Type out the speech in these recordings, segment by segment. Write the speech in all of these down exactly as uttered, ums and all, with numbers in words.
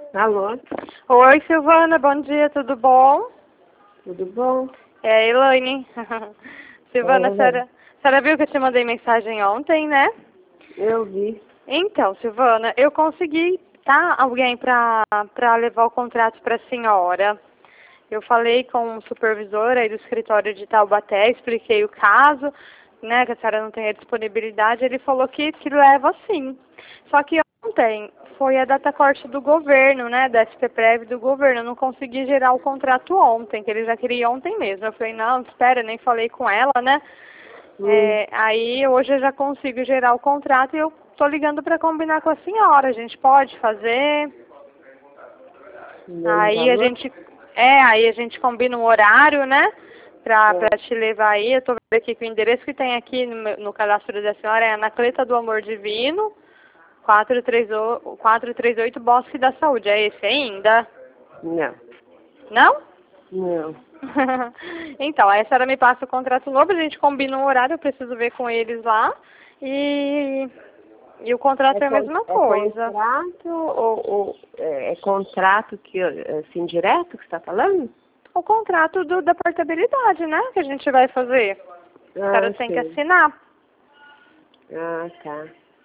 Alô? Oi, Silvana, bom dia, tudo bom? Tudo bom? É a Elaine. Silvana, a Oi. senhora, a senhora viu que eu te mandei mensagem ontem, né? Eu vi. Então, Silvana, eu consegui, tá, alguém para para levar o contrato para a senhora. Eu falei com o supervisor aí do escritório de Taubaté, expliquei o caso, né, que a senhora não tem a disponibilidade, ele falou que, que leva sim. Só que ontem foi a data corte do governo, né, da S P Prev do governo, eu não consegui gerar o contrato ontem, que ele já queria ontem mesmo. Eu falei, não, espera, nem falei com ela, né. Hum. É, aí hoje eu já consigo gerar o contrato e eu tô ligando para combinar com a senhora, a gente pode fazer. Mesmo Aí a valor? gente, é, aí a gente combina um horário, né, pra, pra te levar aí. Eu tô vendo aqui que o endereço que tem aqui no, meu- no cadastro da senhora é Anacleta do Amor Divino, quatrocentos e trinta e oito Bosque da Saúde. É esse ainda? Não. Não? Não. Então, aí a senhora me passa o contrato novo, a gente combina um horário, eu preciso ver com eles lá. E, e o contrato É, é a con mesma é coisa. contrato ou, ou é, é contrato que, assim, direto que você está falando? O contrato do, da portabilidade, né, que a gente vai fazer. A senhora Ah, tem que sim. assinar. Ah, tá.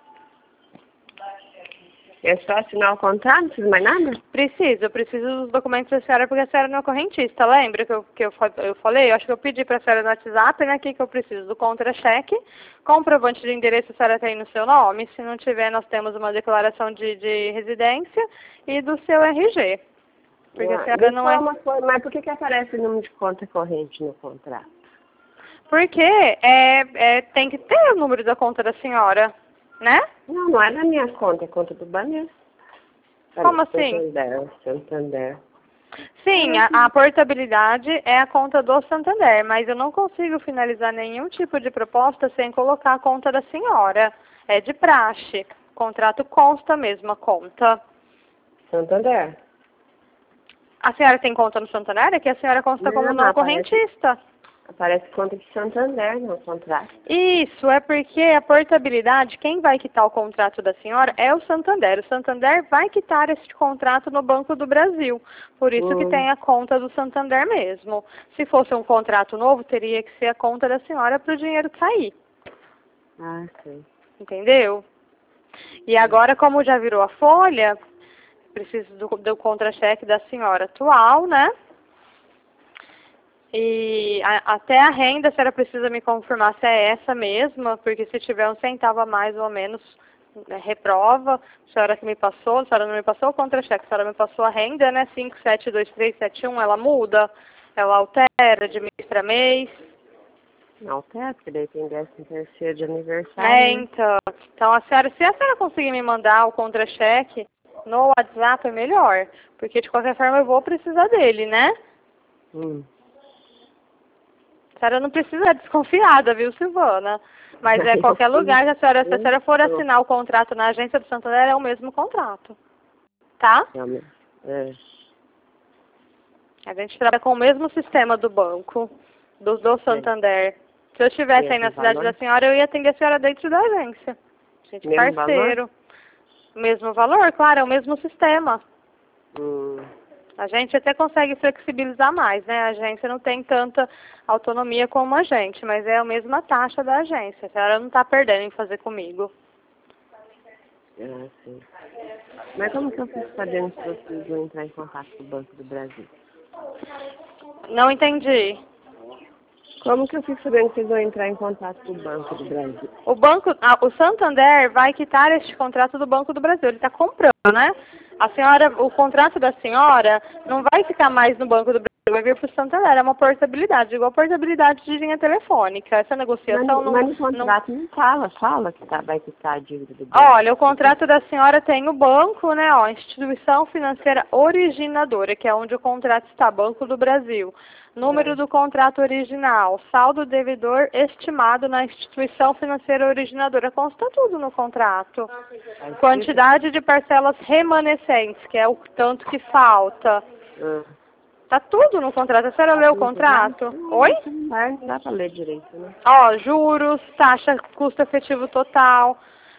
É só assinar o contrato, não precisa mais nada? Preciso, eu preciso dos documentos da senhora porque a senhora não é correntista, lembra que eu, que eu, fa- eu falei? Eu acho que eu pedi para a senhora no WhatsApp, né, que que eu preciso do contra-cheque, comprovante de endereço a senhora tem no seu nome, se não tiver nós temos uma declaração de, de residência e do seu R G, porque a Ah, senhora me não fala é... uma coisa, mas por que que aparece o número de conta corrente no contrato? Porque é, é, tem que ter o número da conta da senhora, né? Não, não é da minha conta, é conta do Banespa. Como assim? Santander, Santander. Sim, a, a portabilidade é a conta do Santander, mas eu não consigo finalizar nenhum tipo de proposta sem colocar a conta da senhora. É de praxe. O contrato consta mesmo a conta. Santander. A senhora tem conta no Santander? É que a senhora consta como Não, não aparece, correntista. aparece conta de Santander no contrato. Isso, é porque a portabilidade, quem vai quitar o contrato da senhora é o Santander. O Santander vai quitar esse contrato no Banco do Brasil. Por isso que Hum. tem a conta do Santander mesmo. Se fosse um contrato novo, teria que ser a conta da senhora para o dinheiro sair. Ah, sim. Entendeu? E agora, como já virou a folha, preciso do, do contra-cheque da senhora atual, né? E a, até a renda, a senhora precisa me confirmar se é essa mesma, porque se tiver um centavo a mais ou menos, né, reprova. A senhora que me passou, a senhora não me passou o contra-cheque, a senhora me passou a renda, né? cinco sete dois três sete um, ela muda, ela altera de mês para mês. Não, tá, porque daí tem décimo terceiro de aniversário, É, né? então. Então, a senhora, se a senhora conseguir me mandar o contra-cheque no WhatsApp, é melhor. Porque, de qualquer forma, eu vou precisar dele, né? Hum. A senhora não precisa estar desconfiada, viu, Silvana? Mas é Aí eu qualquer fui, lugar que a senhora, se a eu senhora for tô, assinar o contrato na agência do Santander, é o mesmo contrato. Tá? realmente. É. A gente trabalha com o mesmo sistema do banco, do, do É. Santander. Se eu estivesse aí na Mesmo cidade da valor? senhora, eu ia atender a senhora dentro da agência. Gente, Mesmo valor? parceiro. Mesmo valor, claro, é o mesmo sistema. Hum. A gente até consegue flexibilizar mais, né? A agência não tem tanta autonomia como a gente, mas é a mesma taxa da agência. A senhora não está perdendo em fazer comigo. Ah, sim. Mas como que eu fico sabendo se vocês vão entrar em contato com o Banco do Brasil? Não entendi. Como que eu fico sabendo que vocês vão entrar em contato com o Banco do Brasil? O banco, ah, o Santander vai quitar este contrato do Banco do Brasil. Ele está comprando, né? A senhora, o contrato da senhora não vai ficar mais no Banco do Brasil, vai vir para o Santander. É uma portabilidade, igual portabilidade de linha telefônica. Essa Mas, negociação não, mas no não. contrato não fala, fala que tá, vai quitar a dívida do banco. Olha, o contrato da senhora tem o banco, né? Ó, instituição financeira originadora, que é onde o contrato está, Banco do Brasil. Número É. do contrato original, saldo devedor estimado na instituição financeira originadora. Consta tudo no contrato. Tá escrito? Quantidade de parcelas remanescentes, que é o tanto que falta. Ah. Tá tudo no contrato. A senhora Tá leu o tudo já? contrato? Não, Oi? isso não dá, não dá pra ler direito, né? Ó, juros, taxa, custo efetivo total.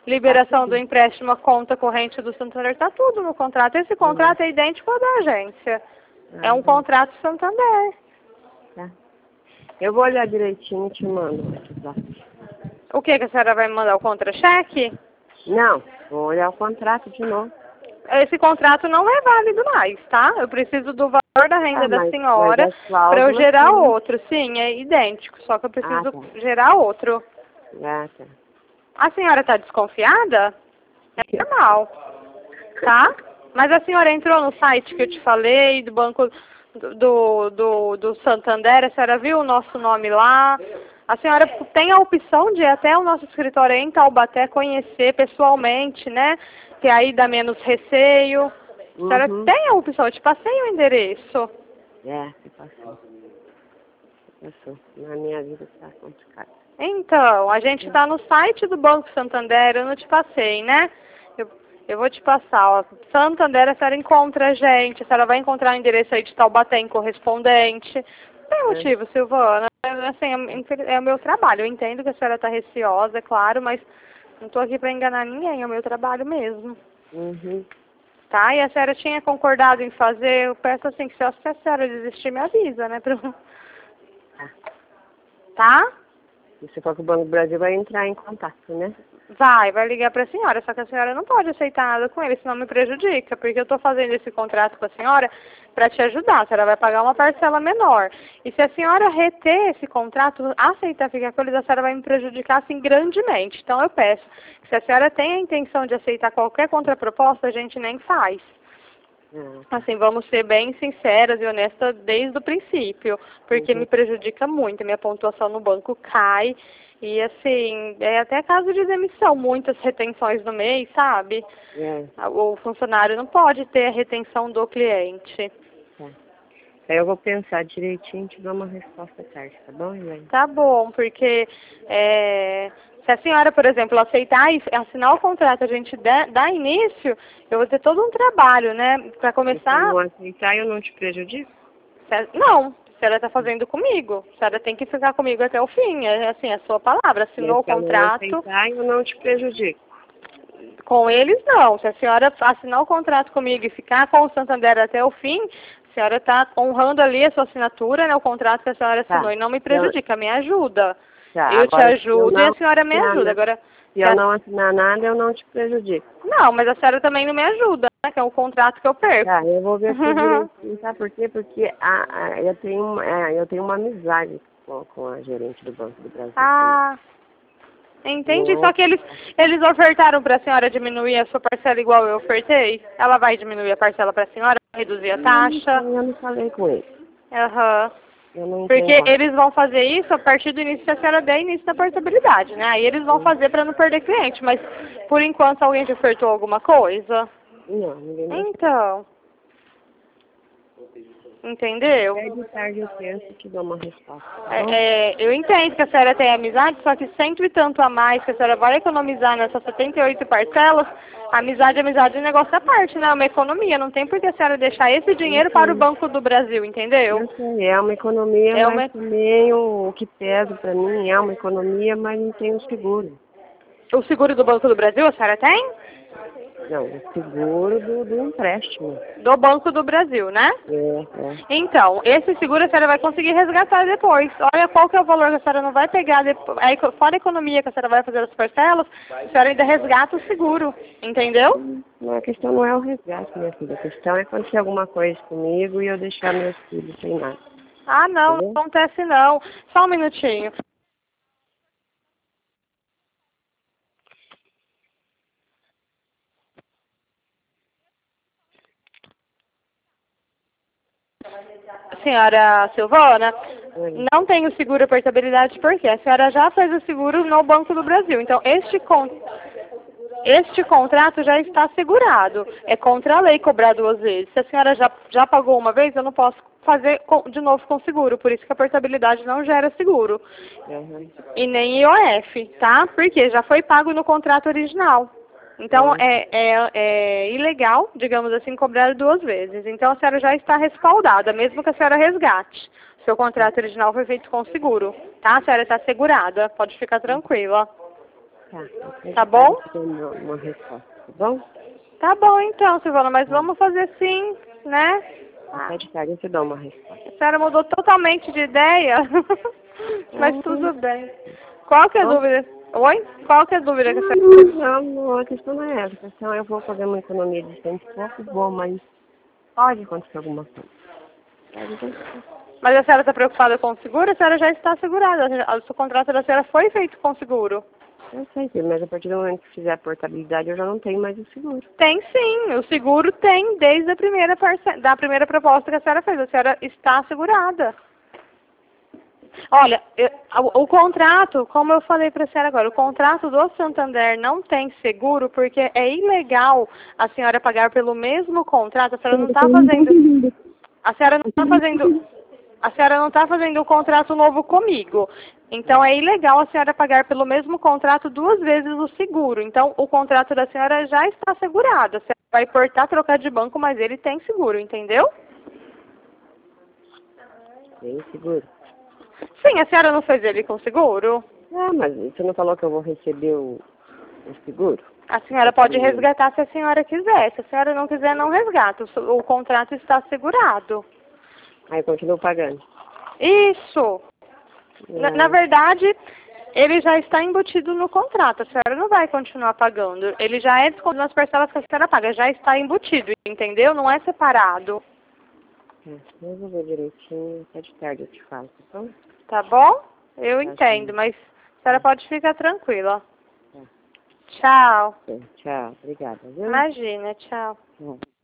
liberação do empréstimo à conta corrente do Santander, está tudo no contrato. Esse contrato é idêntico ao da agência. É um contrato Santander. Tá. Eu vou olhar direitinho e te mando. O que, que a senhora vai me mandar? O contra-cheque? Não, vou olhar o contrato de novo. Esse contrato não é válido mais, tá? Eu preciso do valor da renda Ah, da mas- senhora mas as cláusulas para eu gerar são- outro. Sim, é idêntico, só que eu preciso Ah, tá. gerar outro. Ah, tá. A senhora está desconfiada? É normal, tá? Mas a senhora entrou no site que eu te falei, do banco do, do, do Santander, a senhora viu o nosso nome lá? A senhora tem a opção de ir até o nosso escritório em Taubaté conhecer pessoalmente, né? Que aí dá menos receio. A senhora Uhum. tem a opção, eu te passei o endereço. É, se passou. Se passou. Na minha vida está complicado. Então, a gente está no site do Banco Santander, eu não te passei, né? Eu, eu vou te passar, ó. Santander, a senhora encontra a gente, a senhora vai encontrar o endereço aí de Taubaté em correspondente. Não tem motivo, Silvana. Assim, é, é o meu trabalho. Eu entendo que a senhora está receosa, é claro, mas não estou aqui para enganar ninguém, é o meu trabalho mesmo. Uhum. Tá? E a senhora tinha concordado em fazer, eu peço assim, que se a senhora desistir, me avisa, né? Pro... Tá? Você falou que o Banco do Brasil vai entrar em contato, né? Vai, vai ligar para a senhora, só que a senhora não pode aceitar nada com ele, senão me prejudica, porque eu estou fazendo esse contrato com a senhora para te ajudar, a senhora vai pagar uma parcela menor. E se a senhora reter esse contrato, aceitar ficar com eles, a senhora vai me prejudicar, assim, grandemente. Então eu peço, que se a senhora tem a intenção de aceitar qualquer contraproposta, a gente nem faz. Assim, vamos ser bem sinceras e honestas desde o princípio, porque Uhum. me prejudica muito, minha pontuação no banco cai, e assim, é até caso de demissão, muitas retenções no mês, sabe? É. O funcionário não pode ter a retenção do cliente. Tá. Aí eu vou pensar direitinho e te dou uma resposta tarde, tá bom, Elaine? Tá bom, porque é, se a senhora, por exemplo, aceitar e assinar o contrato, a gente der, dar início, eu vou ter todo um trabalho, né? Para Se começar... não aceitar, eu não te prejudico? Não, a senhora está fazendo comigo. A senhora tem que ficar comigo até o fim. É assim, é a sua palavra. Assinou o Se eu não contrato. aceitar, eu não te prejudico. Com eles, não. Se a senhora assinar o contrato comigo e ficar com o Santander até o fim, a senhora está honrando ali a sua assinatura, né? O contrato que a senhora assinou. Tá. E não me prejudica, me ajuda. Tá, Eu te agora, se eu ajudo não e a senhora me assinar ajuda. nada- Agora, Se eu não assinar nada, eu não te prejudico. não, mas a senhora também não me ajuda, né? Que é o contrato que eu perco. Tá, eu vou ver se direitinho, sabe por quê? Porque a, a, eu, tenho, uma- é, eu tenho uma amizade com, com a gerente do Banco do Brasil. Ah, entendi. Não. Só que eles, eles ofertaram para a senhora diminuir a sua parcela igual eu ofertei? Ela vai diminuir a parcela para a senhora, reduzir a taxa? Eu não falei com ele. Aham. Eu não Porque entendo. eles vão fazer isso a partir do início que a senhora der início da portabilidade, né? Aí eles vão fazer para não perder cliente, mas por enquanto alguém te ofertou alguma coisa? Não, ninguém me Então. Entendeu? É de tarde eu penso e te dou uma resposta. Tá É, bom? é, eu entendo que a senhora tem amizade, só que cento e tanto a mais que a senhora vai economizar nessas setenta e oito parcelas, amizade, amizade é um negócio à parte, né? É uma economia, não tem por que a senhora deixar esse dinheiro para o Banco do Brasil, entendeu? Eu sei, é uma economia, É mas uma- também o, o que pesa pra mim é uma economia, mas não tem o seguro. O seguro do Banco do Brasil a senhora tem? Não, o seguro do, do empréstimo. Do Banco do Brasil, né? É, é. Então, esse seguro a senhora vai conseguir resgatar depois. Olha qual que é o valor que a senhora não vai pegar, depois, aí, fora a economia que a senhora vai fazer as parcelas, a senhora ainda resgata o seguro, entendeu? Não, a questão não é o resgate, minha filha. A questão é acontecer alguma coisa comigo e eu deixar meus filhos sem nada. Ah, não, não acontece não. Só um minutinho. Senhora Silvana, Oi. não tem o seguro portabilidade porque a senhora já fez o seguro no Banco do Brasil. Então, este, con este contrato já está assegurado. É contra a lei cobrar duas vezes. Se a senhora já, já pagou uma vez, eu não posso fazer com, de novo com seguro. Por isso que a portabilidade não gera seguro. Uhum. E nem I O F, tá? Porque já foi pago no contrato original. Então, Uhum. é, é, é ilegal, digamos assim, cobrar duas vezes. Então, a senhora já está respaldada, mesmo que a senhora resgate. Seu contrato original foi feito com seguro, tá? A senhora está segurada, pode ficar tranquila. Tá, Tá bom? Uma, uma resposta, tá bom? Tá bom então, Silvana, mas vamos fazer sim, né? Até de tarde eu te dou uma resposta. A senhora mudou totalmente de ideia, mas tudo bem. Qual que é a dúvida? Oi? Qual que é a dúvida que a senhora teve? Não, não, a questão não é essa. A questão é eu vou fazer uma economia de cem e pouco, bom, mas pode acontecer alguma coisa. Pode acontecer. Mas a senhora está preocupada com o seguro? A senhora já está segurada. O seu contrato da senhora foi feito com seguro. Eu sei, filho, mas a partir do momento que fizer a portabilidade eu já não tenho mais o seguro. Tem sim, o seguro tem desde a primeira, parce... da primeira proposta que a senhora fez. A senhora está segurada. Olha, eu, o, o contrato, como eu falei para a senhora agora, o contrato do Santander não tem seguro porque é ilegal a senhora pagar pelo mesmo contrato. A senhora não está fazendo... A senhora não está fazendo... A senhora não está fazendo um contrato novo comigo. Então, é ilegal a senhora pagar pelo mesmo contrato duas vezes o seguro. Então, o contrato da senhora já está assegurado. A senhora vai portar, trocar de banco, mas ele tem seguro, entendeu? Tem seguro? Sim, a senhora não fez ele com seguro? Ah, mas você não falou que eu vou receber o, o seguro? A senhora pode resgatar se a senhora quiser. Se a senhora não quiser, não resgata. O, o contrato está assegurado. Aí eu continuo pagando. Isso! Na, na verdade, ele já está embutido no contrato. A senhora não vai continuar pagando. Ele já é descontado nas parcelas que a senhora paga. Já está embutido, entendeu? Não é separado. É, eu vou ver direitinho. Até de tarde eu te falo, tá bom? Tá bom? Eu Tá, entendo, sim. mas a senhora pode ficar tranquila. Tá. Tchau. É, tchau. Obrigada, viu? Imagina, tchau. Tchau.